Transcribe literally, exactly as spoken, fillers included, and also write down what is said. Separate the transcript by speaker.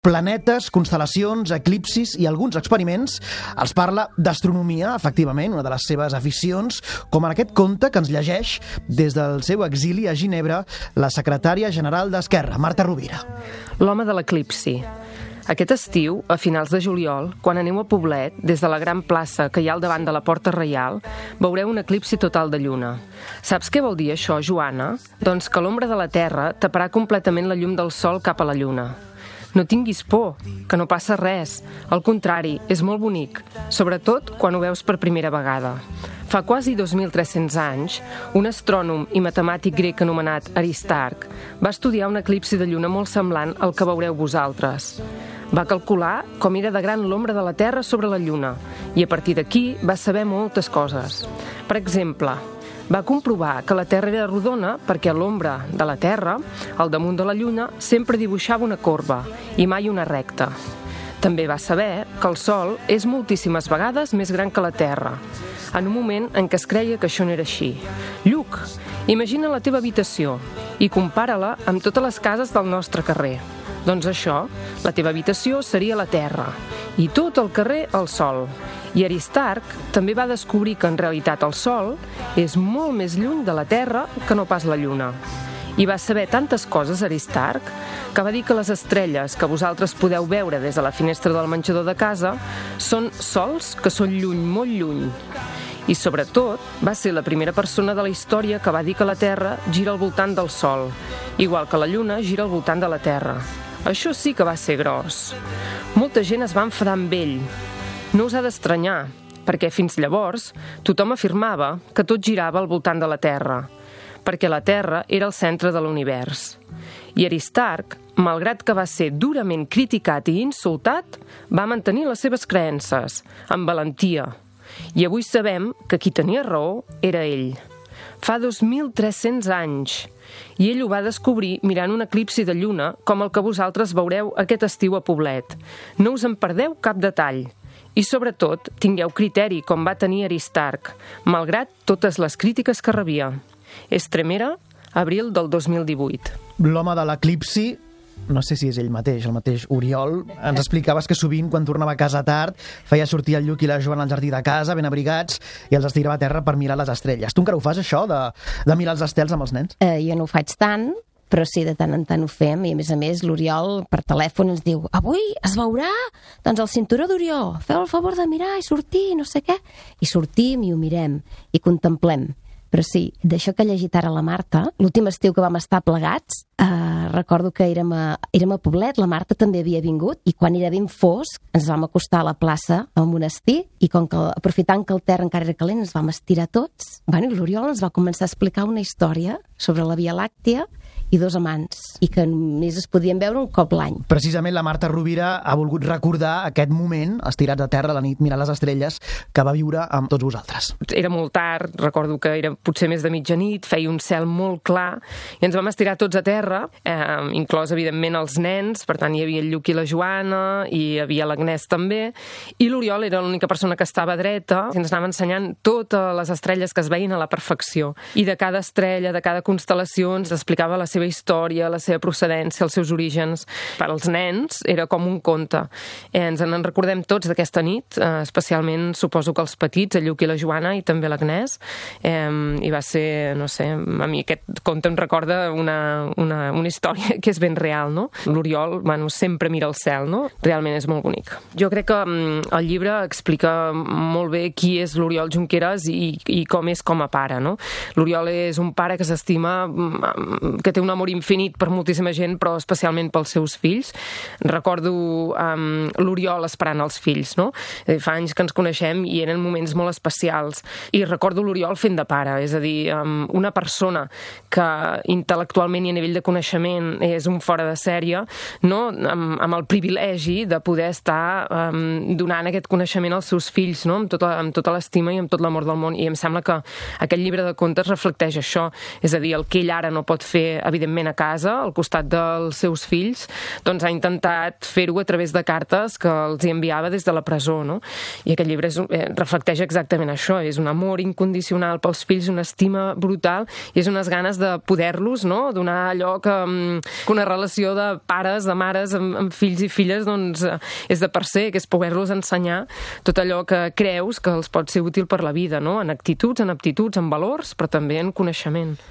Speaker 1: planetes, constel·lacions, eclipsis i alguns experiments. Els parla d'astronomia, efectivament, una de les seves aficions, com en aquest conte que ens llegeix des del seu exili a Ginebra la secretària general d'Esquerra, Marta Rovira.
Speaker 2: L'home de l'eclipsi. Aquest estiu, a finals de juliol, quan aneu a Poblet, des de la gran plaça que hi ha al davant de la Porta Reial, veureu un eclipsi total de lluna. Saps què vol dir això, Joana? Doncs que l'ombra de la Terra taparà completament la llum del Sol cap a la lluna. No tinguis por, que no passa res. Al contrari, és molt bonic, sobretot quan ho veus per primera vegada. Fa quasi dos mil tres-cents anys, un astrònom i matemàtic grec anomenat Aristarc va estudiar un eclipsi de lluna molt semblant al que veureu vosaltres. Va calcular com era de gran l'ombra de la Terra sobre la lluna i a partir d'aquí va saber moltes coses. Per exemple, va comprovar que la Terra era rodona perquè l'ombra de la Terra, al damunt de la Lluna, sempre dibuixava una corba i mai una recta. També va saber que el Sol és moltíssimes vegades més gran que la Terra, en un moment en què es creia que això no era així. Lluc, imagina la teva habitació i compara-la amb totes les cases del nostre carrer. Doncs això, la teva habitació seria la Terra i tot el carrer el Sol. I Aristarc també va descobrir que en realitat el Sol és molt més lluny de la Terra que no pas la Lluna. I va saber tantes coses, Aristarc, que va dir que les estrelles que vosaltres podeu veure des de la finestra del menjador de casa són sols que són lluny, molt lluny. I sobretot va ser la primera persona de la història que va dir que la Terra gira al voltant del Sol, igual que la Lluna gira al voltant de la Terra. Això sí que va ser gros. Molta gent es va enfadar amb ell. No us ha d'estranyar, perquè fins llavors tothom afirmava que tot girava al voltant de la Terra, perquè la Terra era el centre de l'univers. I Aristarc, malgrat que va ser durament criticat i insultat, va mantenir les seves creences, amb valentia. I avui sabem que qui tenia raó era ell. Fa dos mil tres-cents anys, i ell ho va descobrir mirant un eclipsi de lluna com el que vosaltres veureu aquest estiu a Poblet. No us en perdeu cap detall. I sobretot, tingueu criteri com va tenir Aristarc, malgrat totes les crítiques que rebia. Estremera, abril del dos mil divuit.
Speaker 1: L'home de l'eclipsi, no sé si és ell mateix, el mateix Oriol, ens explicaves que sovint, quan tornava a casa tard, feia sortir el Lluc i la Joana al jardí de casa, ben abrigats, i els estirava a terra per mirar les estrelles. Tu encara ho fas, això, de, de mirar els estels amb els nens?
Speaker 3: Eh, jo no ho faig tant, però sí, de tant en tant ho fem, i a més a més l'Oriol per telèfon ens diu: avui es veurà doncs el cinturó d'Orió, feu el favor de mirar i sortir, no sé què. I sortim i ho mirem, i contemplem. Però sí, d'això que ha llegit ara la Marta, l'últim estiu que vam estar plegats, eh, recordo que érem a, érem a Poblet, la Marta també havia vingut, i quan era ben fosc ens vam acostar a la plaça, al monestir, i com que, aprofitant que el terra encara era calent, ens vam estirar tots. Bueno, i l'Oriol ens va començar a explicar una història sobre la Via Làctia i dos amants, i que només es podien veure un cop l'any.
Speaker 1: Precisament la Marta Rovira ha volgut recordar aquest moment, estirats a terra a la nit mirant les estrelles, que va viure amb tots vosaltres.
Speaker 2: Era molt tard, recordo que era potser més de mitjanit, feia un cel molt clar, i ens vam estirar tots a terra, eh, inclòs, evidentment, els nens, per tant, hi havia el Lluc i la Joana, i hi havia l'Agnès també, i l'Oriol era l'única persona que estava dreta, i ens anava ensenyant totes les estrelles que es veien a la perfecció. I de cada estrella, de cada constel·lació, ens explicava la seva història, la seva procedència, els seus orígens. Per als nens era com un conte. Eh, ens en recordem tots d'aquesta nit, eh, especialment suposo que els petits, el Lluc i la Joana i també l'Agnès, eh, i va ser, no sé, a mi aquest conte em recorda una, una, una història que és ben real, no? L'Oriol, bueno, sempre mira el cel, no? Realment és molt bonic. Jo crec que um, el llibre explica molt bé qui és l'Oriol Junqueras i, i com és com a pare, no? L'Oriol és un pare que s'estima, que té un amor infinit per moltíssima gent, però especialment pels seus fills. Recordo um, l'Oriol esperant els fills, no? Fa anys que ens coneixem i eren moments molt especials. I recordo l'Oriol fent de pare, és a dir, um, una persona que intel·lectualment i a nivell de coneixement és un fora de sèrie, no? Amb, amb el privilegi de poder estar um, donant aquest coneixement als seus fills, no? Amb tota, amb tota l'estima i amb tot l'amor del món. I em sembla que aquest llibre de contes reflecteix això. És a dir, el que ell ara no pot fer, evidentment, evidentment a casa, al costat dels seus fills, doncs ha intentat fer-ho a través de cartes que els hi enviava des de la presó, no? I aquest llibre és, eh, reflecteix exactament això, és un amor incondicional pels fills, una estima brutal, i és unes ganes de poder-los, no?, donar allò que, que una relació de pares, de mares, amb, amb fills i filles, doncs, és de per ser, que és poder-los ensenyar tot allò que creus que els pot ser útil per la vida, no?, en actituds, en aptituds, en valors, però també en coneixement.